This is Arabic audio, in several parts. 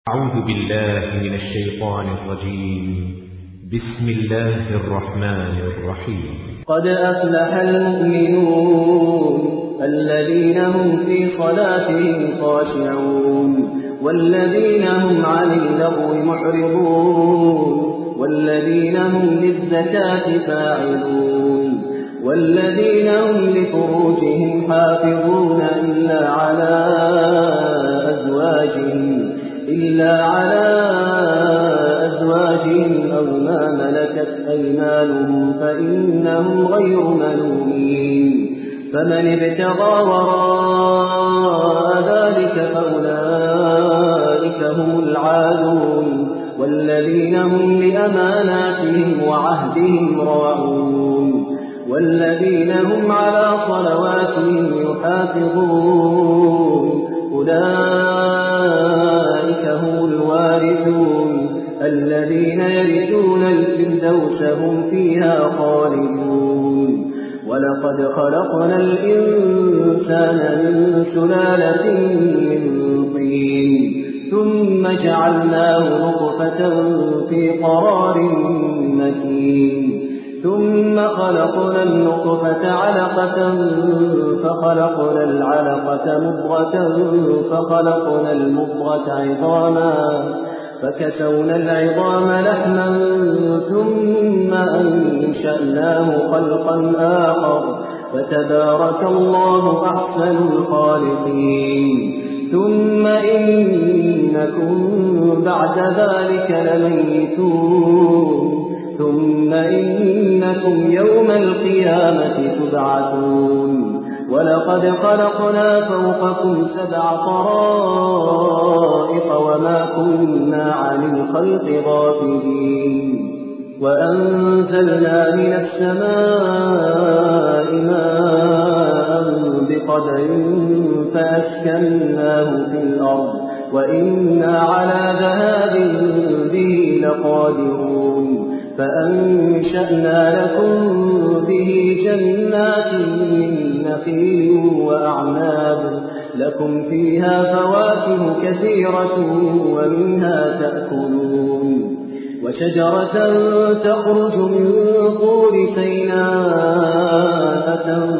أعوذ بالله من الشيطان الرجيم. بسم الله الرحمن الرحيم. قد أفلح المؤمنون الذين هم في صلاتهم خاشعون والذين هم عن اللغو معرضون والذين هم للزكاة فاعلون والذين هم لفروجهم حافظون إلا على أزواجهم أو ما ملكت أيمانهم فإنهم غير ملومين. فمن ابتغى وراء ذلك فأولئك هم العادون والذين هم لأماناتهم وعهدهم راعون والذين هم على صلواتهم يحافظون أولئك هم الوارثون الذين يرثون الفردوس هم فيها خالدون. ولقد خلقنا الإنسان من سلالة من طين ثم جعلناه نطفة في قرار مكين ثم خلقنا النطفة علقة فخلقنا العلقة مضغة فخلقنا المضغة عظاما فكسونا العظام لحما ثم أنشأناه خلقا آخر فتبارك الله أحسن الخالقين. ثم إنكم بعد ذلك لميتون ثم إنكم يوم القيامة تبعثون. ولقد خلقنا فوقكم 7 طرائق وما كنا عن الخلق غافلين. وأنزلنا من السماء ماء بقدر فأسكناه في الأرض وإنا على ذهاب به لقادرون. فأنشأنا لكم به جنات من نخيل وأعناب لكم فيها فواكه كثيرة ومنها تأكلون وشجرة تخرج من طور سيناء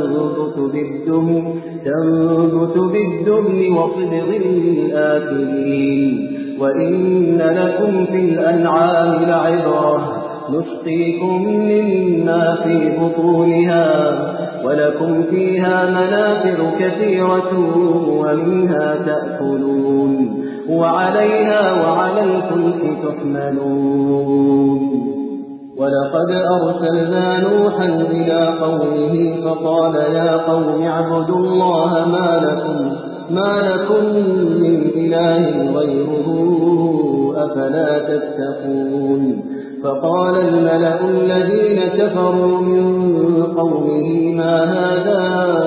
تنبت بالدهن وصبغ للآكلين. وإن لكم في الأنعام لعبرة نسقيكم مما في بطونها ولكم فيها منافع كثيرة ومنها تأكلون وعليها وعلى الفلك تحملون. ولقد أرسلنا نوحا إلى قومه فقال يا قوم اعبدوا الله ما لكم من إله غيره أفلا تتقون. فقال الملأ الذين كفروا من قومه ما هذا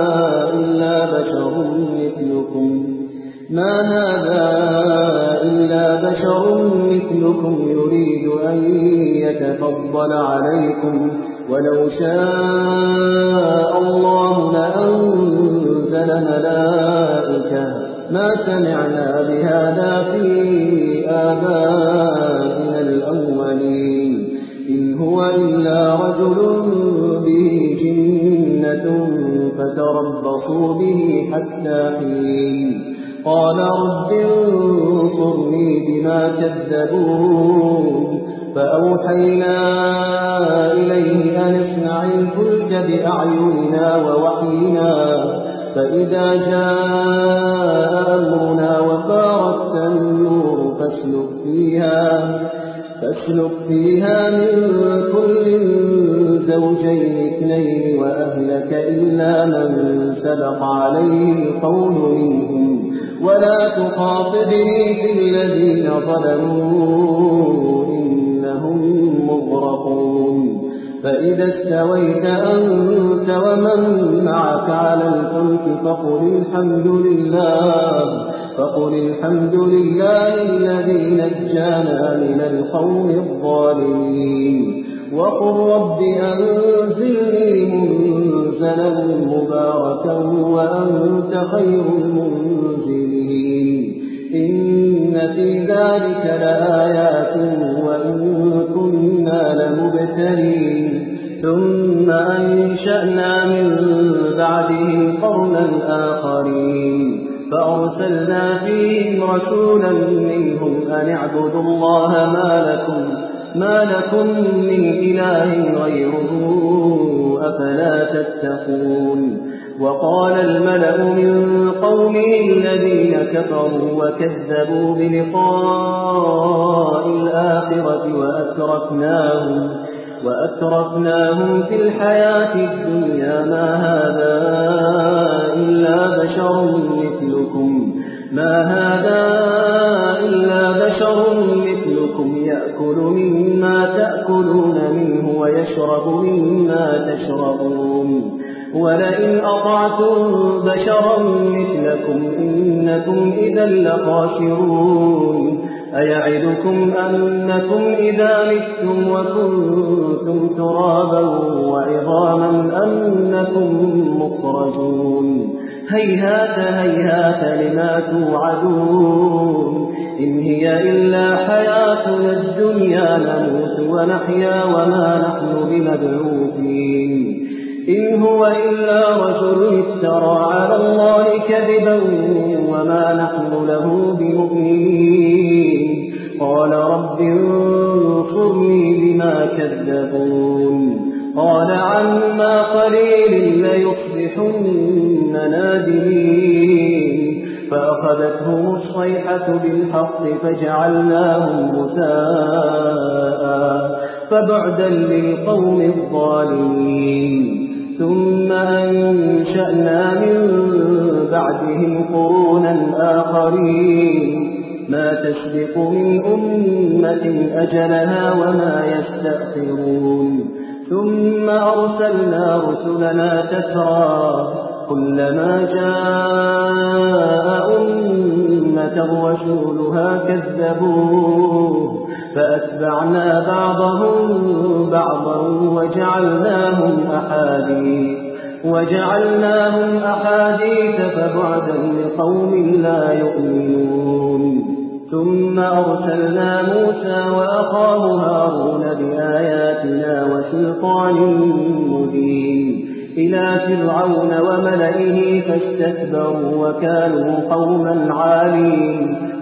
إلا بشر مثلكم يريد أن يتفضل عليكم ولو شاء الله لأنزل ملائكة ما سمعنا بهذا في آبائنا الأولين إن هو إلا رجل به جنة فتربصوا به حتى حين. قال رب انصرني بما كذبون. فأوحينا إليه أن اصنع الفلك بأعيننا ووحينا فإذا جاء أمرنا وفارت النور فاسلك فيها من كل زوجين 2 وأهلك إلا من سبق عليه القول منهم ولا تخاطبني في الذين ظلموا إنهم مغرقون. فإذا استويت أنت ومن معك على الفلك فقل الحمد لله الذي نجانا من القوم الظالمين. وقل رب أنزلني منزلا مباركا وأنت خير المنزلين. إن في ذلك لآيات وإن كنا لمبتلين ثم أنشأنا من بعدهم قرنا آخرين فأرسلنا فيهم رسولا منهم أن اعبدوا الله ما لكم من إله غيره أفلا تتقون وقال الملأ من قومه الذين كفروا وكذبوا بلقاء الآخرة وأترفناهم في الحياة الدنيا ما هذا إلا بشر مثلكم يأكل مما تأكلون منه ويشرب مما تشربون ولئن أطعتم بشرا مثلكم إنكم إذا لخاسرون أيعدكم أنكم إذا متم وكنتم ترابا وعظاما أنكم مخرجون هيهات هيهات لما توعدون إن هي إلا حياتنا الدنيا نموت ونحيا وما نحن بمبعوثين إن هو إلا رجل افترى على الله كذبا وما نحن له بمؤمنين قال رب انصرني بما كذبون قال عما قليل ليصبحن نادمين فأخذتهم الصيحة بالحق فجعلناهم غثاء فبعدا للقوم الظالمين ثم أنشأنا من بعدهم قرونا آخرين ما تسبق من أمة أجلها وما يستأخرون ثم أرسلنا رسلنا تترى كلما جاء أمة رسولها كذبوه فأتبعنا بعضهم بعضا وجعلناهم أحاديث فبعدا لقوم لا يؤمنون ثم أرسلنا موسى وأخاه هارون بآياتنا وسلطان مبين إلى فرعون وملئه فاستكبروا وكانوا قوما عالين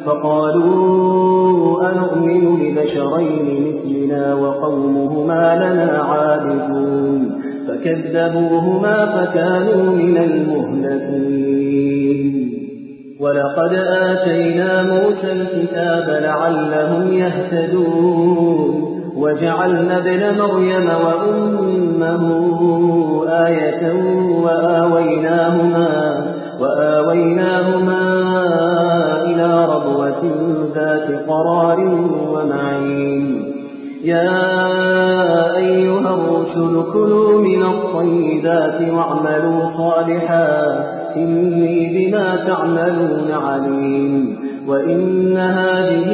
فقالوا أنؤمن لبشرين مثلنا وقومهما لنا عابدون فكذبوهما فكانوا من المهلكين ولقد آتينا موسى الكتاب لعلهم يهتدون وجعلنا ابن مريم وأمه آية وآويناهما إلى ربوة ذات قرار ومعين يا أيها الرسل كلوا من الطيبات واعملوا صالحا إني بما تعملون عليم وإن هذه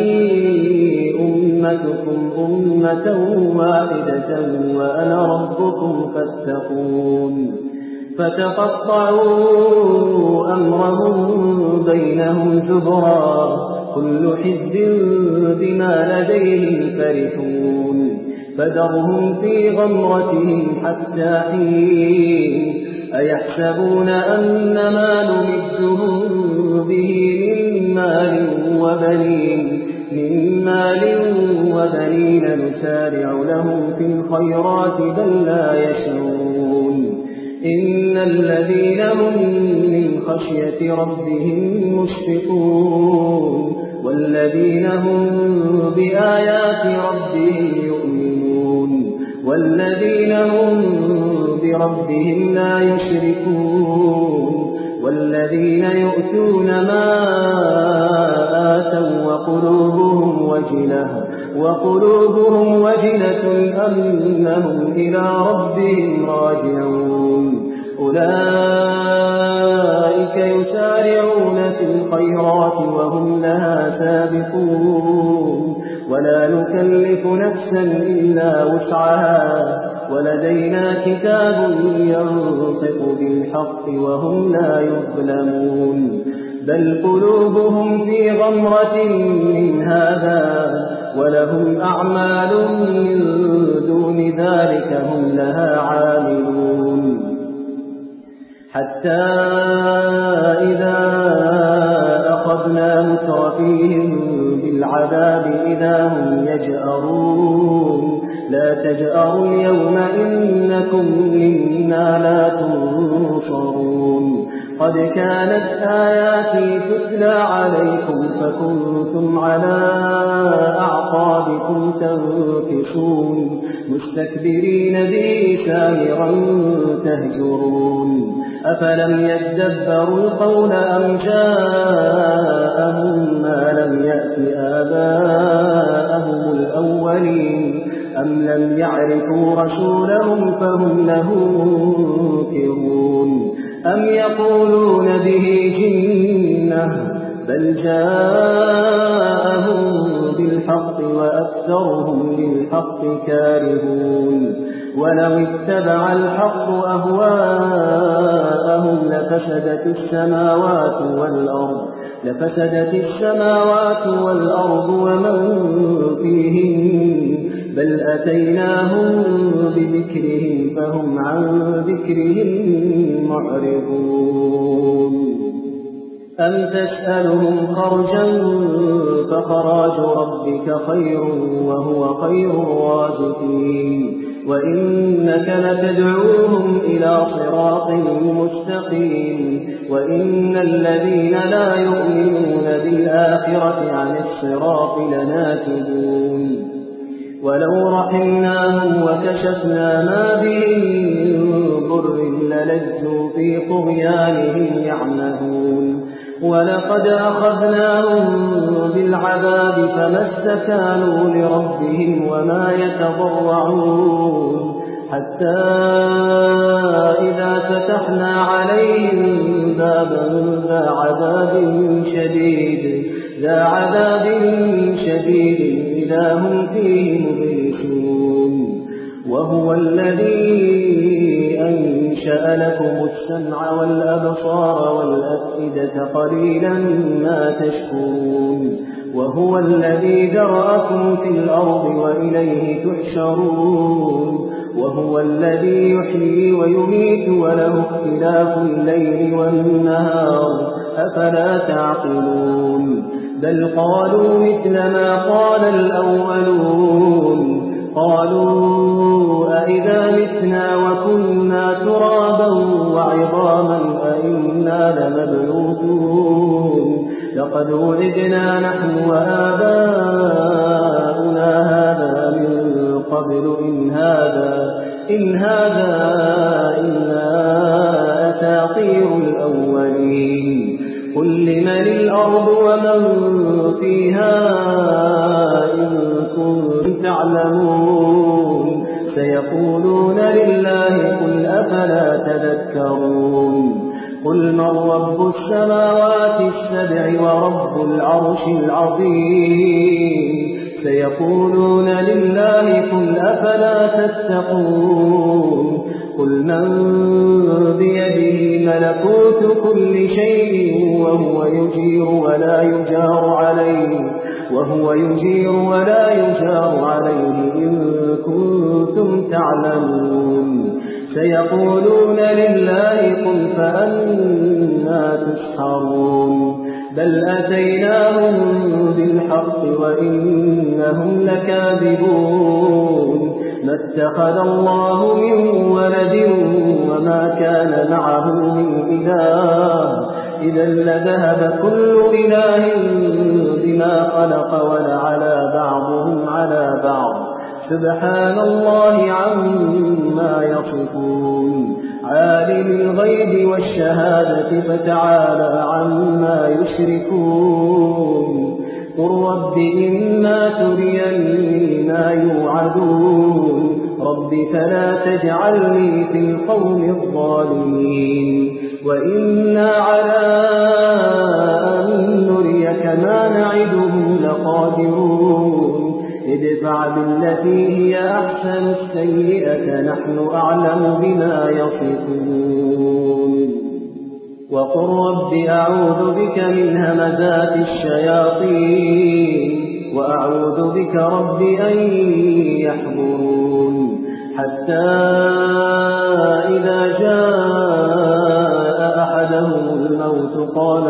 أمتكم أمة واحدة وأنا ربكم فاتقون فتقطعوا أمرهم بينهم زبرا كل حزب بما لديهم فرحون فذرهم في غمرتهم حتى حين أيحسبون أن ما نمدهم به من مال وبنين نسارع لهم في الخيرات بل لا يشعرون إن الذين هم من خشية ربهم مشفقون والذين هم بآيات ربهم يؤمنون والذين هم بربهم لا يشركون والذين يؤتون ما آتوا وقلوبهم وجلة أنهم إلى ربهم راجعون أولئك يسارعون في الخيرات وهم لها سابقون ولا نكلف نفسا إلا وسعها ولدينا كتاب ينطق بالحق وهم لا يظلمون بل قلوبهم في غمرة من هذا ولهم أعمال من دون ذلك هم لها عاملون حتى إذا أخذنا مترفيهم بالعذاب إذا هم يجأرون لا تجأروا اليوم إنكم منا لا تنصرون قد كانت آياتي تتلى عليكم فكنتم على أعقابكم تنكصون مستكبرين به سامرا تهجرون أفلم يدبروا القول أم جاءهم ما لم يأت آباءهم الأولين أم لم يعرفوا رسولهم فهم له منكرون أم يقولون به جنة بل جاءهم بالحق وأكثرهم للحق كارهون ولو اتبع الحق أهواءهم لفسدت السماوات والأرض ومن فيهن بل أتيناهم بذكرهم فهم عن ذكرهم معرضون أم تسألهم خرجا فخراج ربك خير وهو خير الرازقين وإنك لتدعوهم إلى صراط مستقيم وإن الذين لا يؤمنون بالآخرة عن الصراط لناكبون ولو رحمناهم وكشفنا ما بهم من ضر للجوا في طغيانهم يعمهون ولقد أخذناهم بالعذاب فما استكانوا لربهم وما يتضرعون حتى إذا فتحنا عليهم بابا ذا عذاب شديد إذا هم فيه مبلسون وهو الذي أنشأ لكم السمع والأبصار والأفئدة قليلا ما تشكرون وهو الذي ذرأكم في الأرض وإليه تحشرون وهو الذي يحيي ويميت وله اختلاف الليل والنهار أفلا تعقلون بل قالوا مثل ما قال الأولون قالوا أئذا متنا وكنا ترابا وعظاما أئنا لمبعوثون لقد وعدنا نحن وآباؤنا هذا من قبل إن هذا إلا أساطير الأولين قل لمن الأرض ومن فيها إن كنتم تعلمون سيقولون لله قل أفلا تذكرون قل من رب السماوات السبع ورب العرش العظيم سيقولون لله قل أفلا تتقون قل من بيده ملكوت كل شيء وهو يجير ولا يجار عليه إن كنتم تعلمون سيقولون لله قل فأنا تسحرون بل أتيناهم بالحق وإنهم لكاذبون ما اتخذ الله من ولد وما كان معه من إله إذا لذهب كل إله بما خلق ولعلى بعضهم على بعض سبحان الله عما يصفون عالم الغيب والشهادة فتعالى عما يشركون قل رب إما تريني ما يوعدون رب فلا تجعلني في القوم الظالمين وإنا على أن نريك ما نعدهم لقادرون ادفع بالتي هي أحسن السيئة نحن أعلم بما يصفون وقل رب أعوذ بك من همزات الشياطين وأعوذ بك رب أن يحضرون حتى إذا جاء أحدهم الموت قال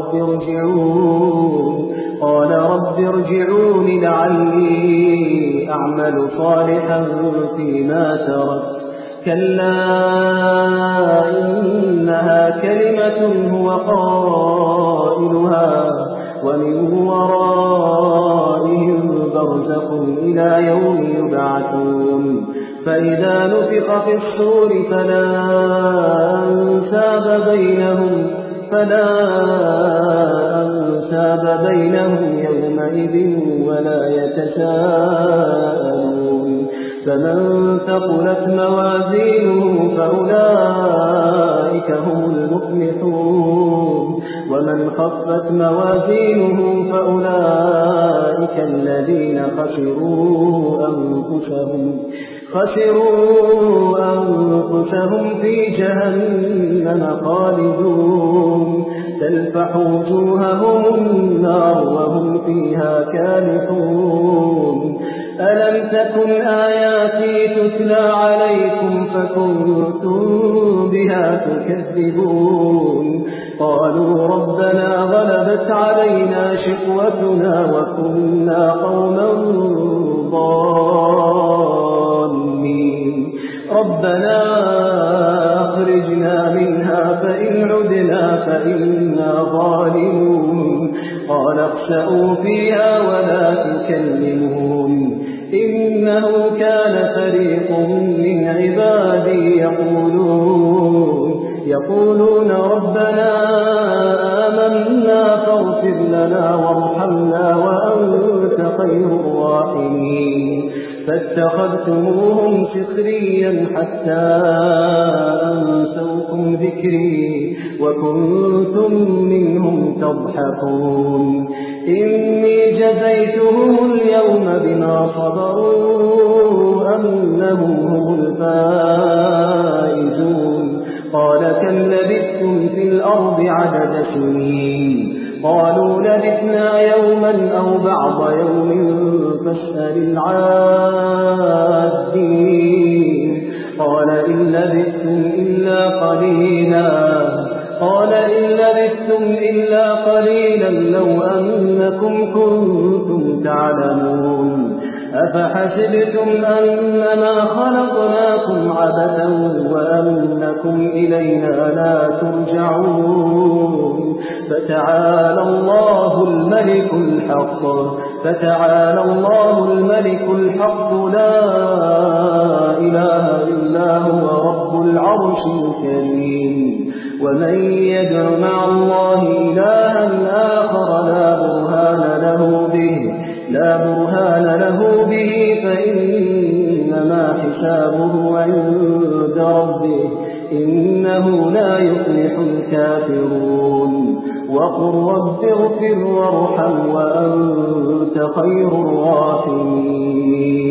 رب ارجعون لعلي أعمل صالحا فيما ترك كلا إنها كلمة هو قائلها ومن ورائهم برزخ إلى يوم يبعثون فإذا نفخ في الصور فلا أنساب بينهم يومئذ ولا يتساءلون فمن ثقلت موازينه فأولئك هم المفلحون ومن خفت موازينه فأولئك الذين خسروا أنفسهم في جهنم خالدون تلفح وجوههم النار وهم فيها كالحون ألم تكن آياتي تتلى عليكم فكنتم بها تكذبون قالوا ربنا غلبت علينا شقوتنا وكنا قوما ضالين ربنا أخرجنا منها فإن عدنا فإنا ظالمون قال اخسئوا فيها ولا تكلمون إنه كان فريق من عبادي يقولون ربنا آمنا فاغفر لنا وارحمنا وأنت خير الراحمين فاتخذتموهم سخريا حتى أنسوكم ذكري وكنتم منهم تضحكون إني جزيتهم اليوم بما صبروا أنهم هم الفائزون قال كم لبثتم في الأرض عدد سنين قالوا لبثنا يوما أو بعض يوم فاسأل العادين قال إن لبثتم إلا قليلا لو أنكم كنتم تعلمون أفحسبتم أنما خلقناكم عبثا وأنكم إلينا لا ترجعون فتعالى الله الملك الحق لا إله إلا هو رب العرش الكريم ومن يدع مع الله إلها آخر لا برهان له به فإنما حسابه عند ربه إنه لا يفلح الكافرون وقل رب اغفر وارحم وأنت خير الراحمين